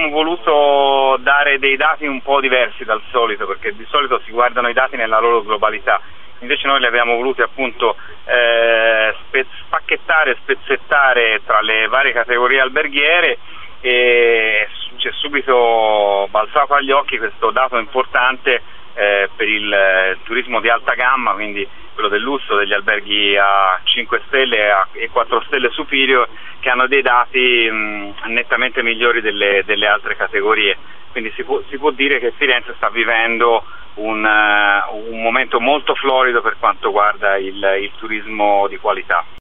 abbiamo voluto dare dei dati un po' diversi dal solito, perché di solito si guardano i dati nella loro globalità. Invece noi li abbiamo voluti appunto spacchettare, spezzettare tra le varie categorie alberghiere, e ci è subito balzato agli occhi questo dato importante per il turismo di alta gamma, quindi quello del lusso, degli alberghi a 5 stelle e 4 stelle superior, che hanno dei dati nettamente migliori delle altre categorie. Quindi si può dire che Firenze sta vivendo un momento molto florido per quanto riguarda il turismo di qualità.